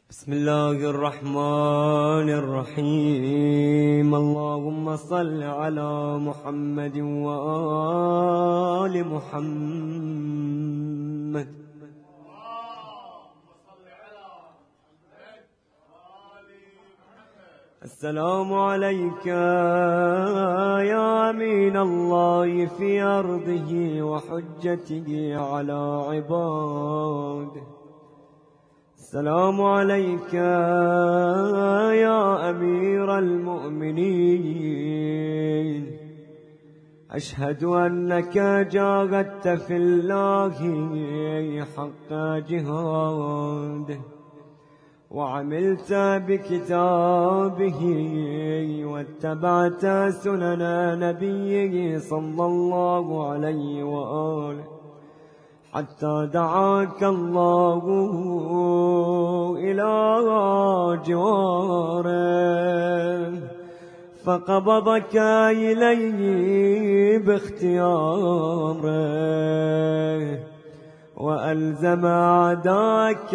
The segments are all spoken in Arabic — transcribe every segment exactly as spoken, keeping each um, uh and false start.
بسم الله الرحمن الرحيم. اللهم صل على محمد وآل محمد. السلام عليك يا أمين الله في أرضه وحجته على عباده. السلام عليك يا أمير المؤمنين. أشهد أنك جاهدت في الله حق جهاده، وعملت بكتابه واتبعت سنن نبيه صلى الله عليه وآله، حتى دعاك الله إلى جواره فقبضك إليه باختياره، وألزم أعداءك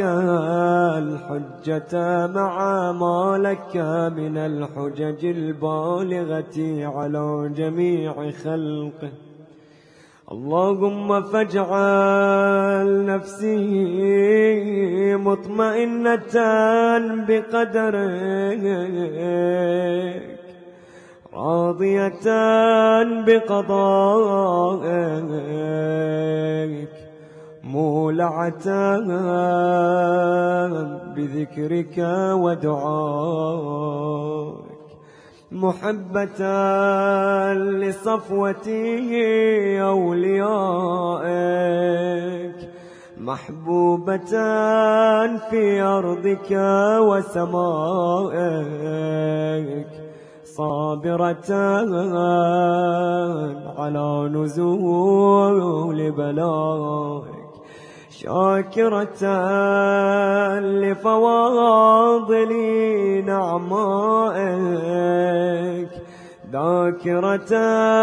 الحجة مع ما لك من الحجج البالغة على جميع خلقه. اللهم فاجعل نفسي مطمئنة بقدرك، راضية بقضائك، مولعة بذكرك ودعائك، محبة لصفوة أوليائك، محبوبة في أرضك وسمائك، صابرة على نزول بلائك، شاكرة لفواضل نعمائك، ذاكرة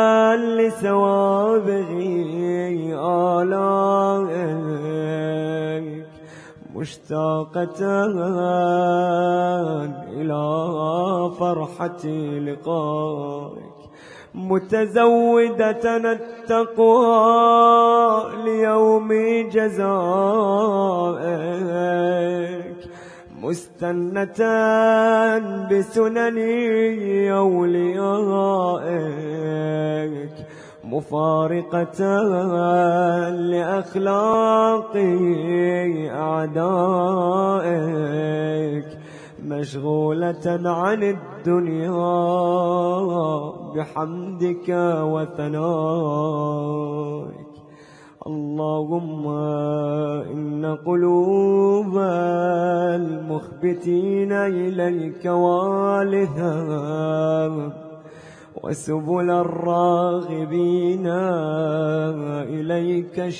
لسوابغ آلائك، مشتاقة إلى فرحة لقائك، متزودة التقوى ليوم جزائك، مستنة بسنن أوليائك، مفارقة لأخلاق أعدائك، مشغولة عن الدنيا بحمدك وثنائك. اللهم إن قلوب المخبتين إليك والها، وسبل الراغبين إليك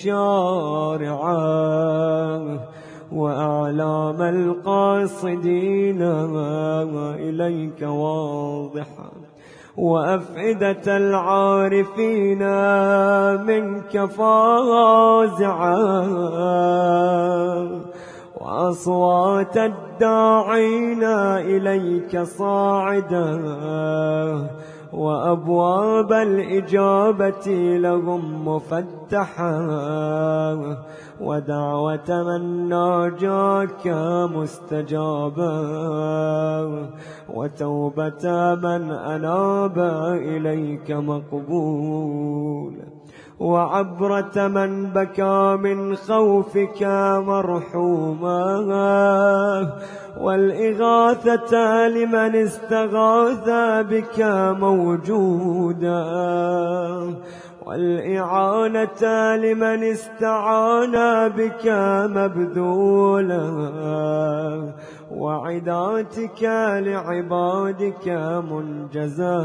شارعا، وأعلام القاصدين إليك واضحا، وأفئدة العارفين منك فازعا، وأصوات الداعين إليك صاعدا، وأبواب الإجابة لهم مفتحا، ودعوة من ناجاك مستجابا، وتوبة من أناب إليك مقبولا، وعبرة من بكى من خوفك مرحوما، والإغاثة لمن استغاث بك موجودا، والإعانة لمن استعان بك مبذولا، وعداتك لعبادك منجزا،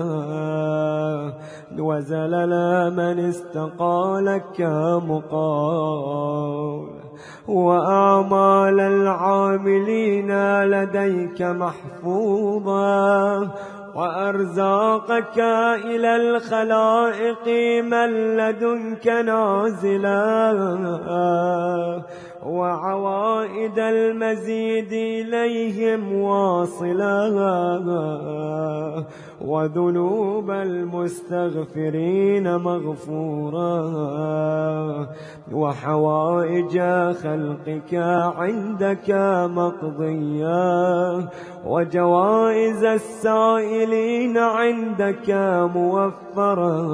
وزلل من استقالك مقال، وآمال العاملين لديك محفوظا، وأرزاقك إلى الخلائق من لدنك نازلا، وعوائد المزيد إليهم واصلا، وذنوب المستغفرين مغفورا، وحوائج خلقك عندك مقضيا، وجوائز السائلين عندك موفرا،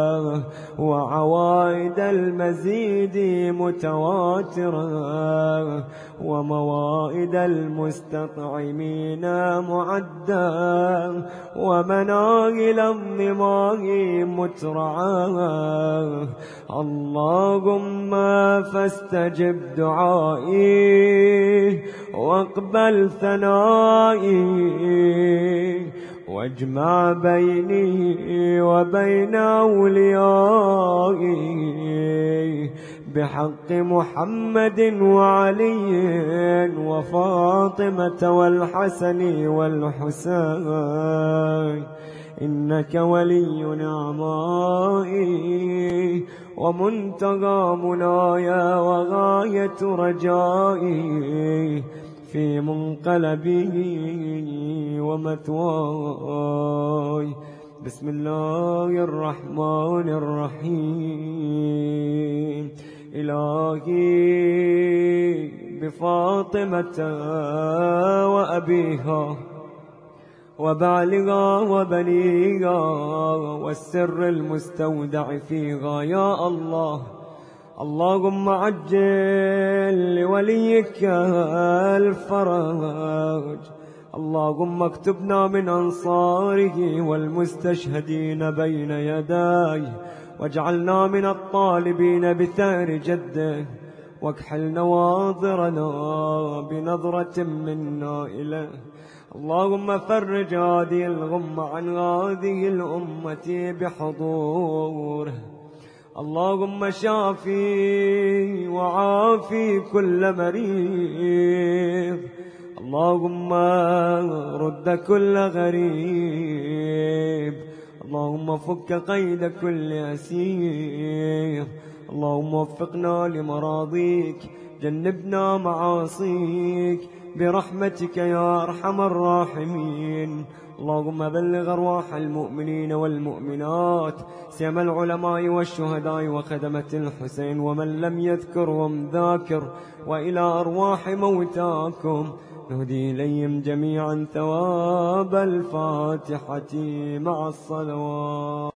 وعوائد المزيد متواترا، وموائد المستطعمين معدا، ومناهل الظماء مترعا. اللهم فاستجب دعائي واقبل ثنائي، واجمع بيني وبين أوليائي بحق محمد وعلي وفاطمة والحسن والحسين، إنك ولي نعمائي ومنتهى منايا وغاية رجائي في منقلبه ومثواي. بسم الله الرحمن الرحيم. إلهي بفاطمة وأبيها وبعلها وبنيها والسر المستودع فيها يا الله، اللهم عجل لوليك الفرج، اللهم اكتبنا من أنصاره والمستشهدين بين يداي، واجعلنا من الطالبين بثار جده، واكحل نواظرنا بنظرة منا إليه. اللهم فرج هذه الغمة عن هذه الأمة بحضوره، اللهم شافي وعافي كل مريض، اللهم رد كل غريب، اللهم فك قيد كل أسير، اللهم وفقنا لمراضيك، جنبنا معاصيك برحمتك يا أرحم الراحمين. اللهم بلغ أرواح المؤمنين والمؤمنات سيما العلماء والشهداء وخدمة الحسين ومن لم يذكرهم ذاكر، وإلى أرواح موتاكم نهدي إليهم جميعا ثواب الفاتحة مع الصلوات.